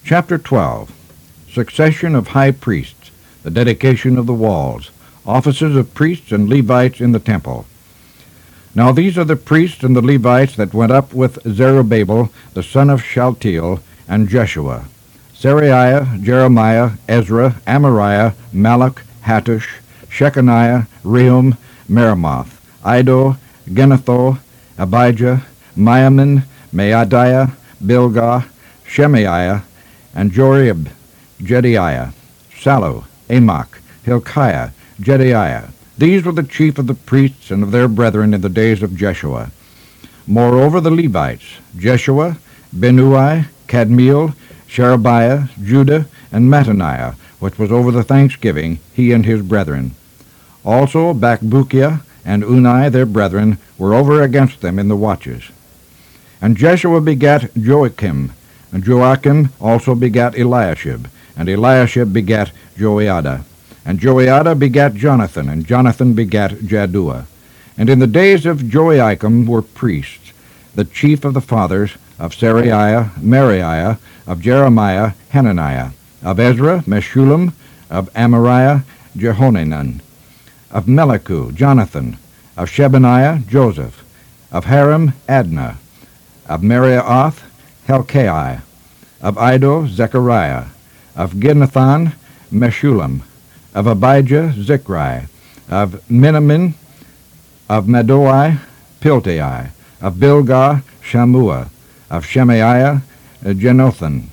Chapter 12. Succession of high priests, the dedication of the walls, offices of priests and Levites in the temple. Now these are the priests and the Levites that went up with Zerubbabel, the son of Shealtiel, and Jeshua: Seraiah, Jeremiah, Ezra, Amariah, Malach, Hattush, Shechaniah, Rehum, Meremoth, Iddo, Genetho, Abijah, Miamin, Maadiah, Bilgah, Shemaiah, and Jorib, Jediah, Sallu, Amok, Hilkiah, Jediah. These were the chief of the priests and of their brethren in the days of Jeshua. Moreover the Levites: Jeshua, Benui, Kadmiel, Sherebiah, Judah, and Mattaniah, which was over the thanksgiving, he and his brethren. Also Bakbukiah and Unai their brethren were over against them in the watches. And Jeshua begat Joachim, and Joachim also begat Eliashib, and Eliashib begat Joiada. And Joiada begat Jonathan, and Jonathan begat Jaddua. And in the days of Joiakim were priests, the chief of the fathers, of Seraiah, Meraiah, of Jeremiah, Hananiah, of Ezra, Meshullam, of Amariah, Jehonanan, of Melicu, Jonathan, of Shebaniah, Joseph, of Haram, Adnah, of Meraioth, Helkai, of Iddo, Zechariah, of Ginnathan, Meshullam, of Abijah, Zichri, of Minamin, of Madoi, Piltai, of Bilgah, Shammua, of Shemaiah, Jenothan,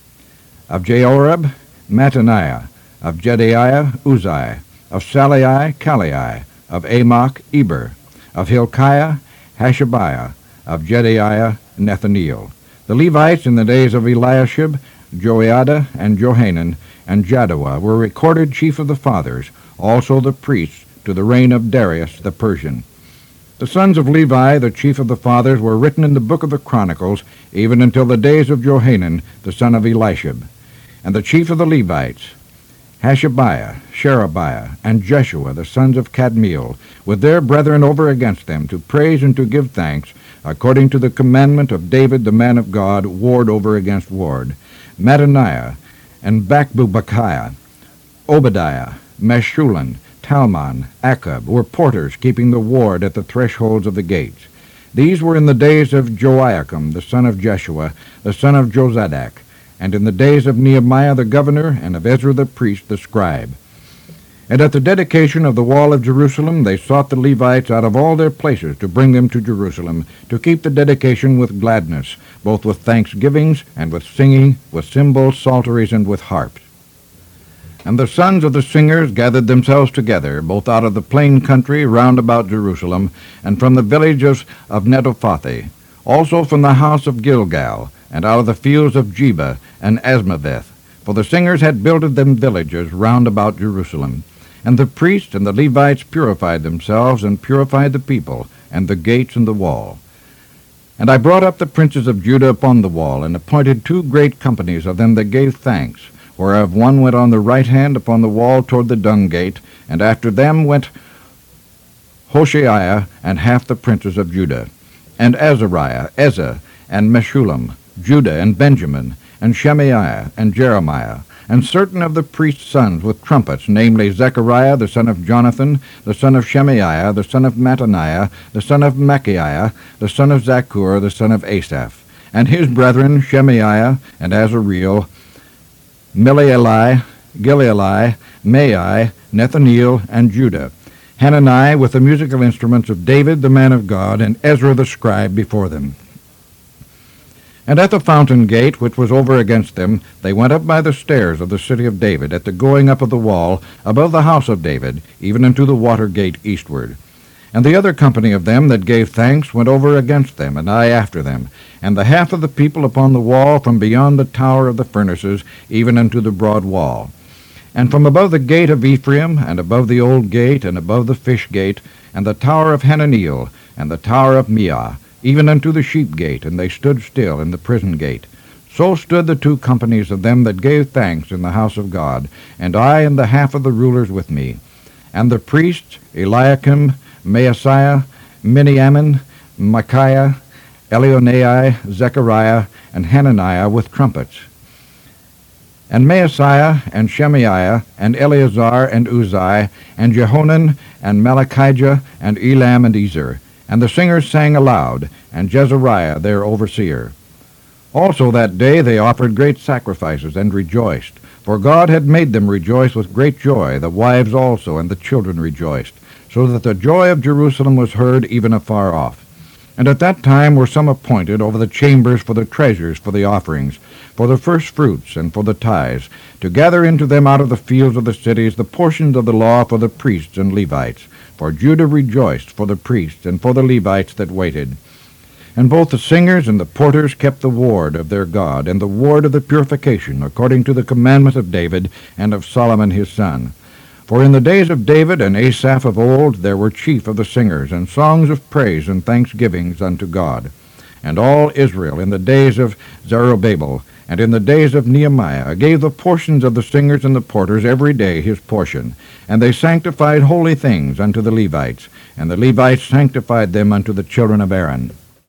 of Jeorab, Mattaniah, of Jediah, Uzai, of Salai, Kalai, of Amok, Eber, of Hilkiah, Hashabiah, of Jediah, Nethaneel. The Levites in the days of Eliashib, Joiada, and Johanan, and Jaddua were recorded chief of the fathers, also the priests, to the reign of Darius the Persian. The sons of Levi, the chief of the fathers, were written in the book of the Chronicles, even until the days of Johanan, the son of Elishib. And the chief of the Levites, Hashabiah, Sherebiah, and Jeshua, the sons of Kadmiel, with their brethren over against them, to praise and to give thanks, according to the commandment of David the man of God, ward over against ward. Mattaniah, and Bakbukiah, Obadiah, Meshullam, Talmon, Akab, were porters keeping the ward at the thresholds of the gates. These were in the days of Joiakim, the son of Jeshua, the son of Jozadak, and in the days of Nehemiah the governor, and of Ezra the priest, the scribe. And at the dedication of the wall of Jerusalem they sought the Levites out of all their places to bring them to Jerusalem, to keep the dedication with gladness, both with thanksgivings, and with singing, with cymbals, psalteries, and with harps. And the sons of the singers gathered themselves together, both out of the plain country round about Jerusalem, and from the villages of Netophathi, also from the house of Gilgal, and out of the fields of Jeba and Asmaveth. For the singers had builded them villages round about Jerusalem. And the priests and the Levites purified themselves, and purified the people, and the gates and the wall. And I brought up the princes of Judah upon the wall, and appointed 2 great companies of them that gave thanks, whereof one went on the right hand upon the wall toward the dung gate, and after them went Hoshaiah and half the princes of Judah, and Azariah, Ezra, and Meshullam, Judah and Benjamin, and Shemaiah, and Jeremiah, and certain of the priests' sons with trumpets, namely Zechariah the son of Jonathan, the son of Shemaiah, the son of Mattaniah, the son of Machiah, the son of Zaccur, the son of Asaph, and his brethren Shemaiah, and Azareel, Milieli, Gileali, Mai, Nethaneel, and Judah, Hanani with the musical instruments of David the man of God, and Ezra the scribe before them. And at the fountain gate, which was over against them, they went up by the stairs of the city of David, at the going up of the wall, above the house of David, even unto the water gate eastward. And the other company of them that gave thanks went over against them, and I after them, and the half of the people upon the wall from beyond the tower of the furnaces, even unto the broad wall. And from above the gate of Ephraim, and above the old gate, and above the fish gate, and the tower of Hananeel, and the tower of Meah, even unto the sheep gate, and they stood still in the prison gate. So stood the 2 companies of them that gave thanks in the house of God, and I and the half of the rulers with me. And the priests, Eliakim, Maaseiah, Miniamin, Micaiah, Elionai, Zechariah, and Hananiah with trumpets. And Maaseiah, and Shemaiah, and Eleazar, and Uzai, and Jehonan, and Malachijah, and Elam, and Ezer. And the singers sang aloud, and Jezariah their overseer. Also that day they offered great sacrifices, and rejoiced. For God had made them rejoice with great joy, the wives also, and the children rejoiced, so that the joy of Jerusalem was heard even afar off. And at that time were some appointed over the chambers for the treasures, for the offerings, for the firstfruits, and for the tithes, to gather into them out of the fields of the cities the portions of the law for the priests and Levites. For Judah rejoiced for the priests and for the Levites that waited. And both the singers and the porters kept the ward of their God, and the ward of the purification, according to the commandment of David and of Solomon his son. For in the days of David and Asaph of old there were chief of the singers, and songs of praise and thanksgivings unto God. And all Israel in the days of Zerubbabel, and in the days of Nehemiah, gave the portions of the singers and the porters every day his portion. And they sanctified holy things unto the Levites, and the Levites sanctified them unto the children of Aaron.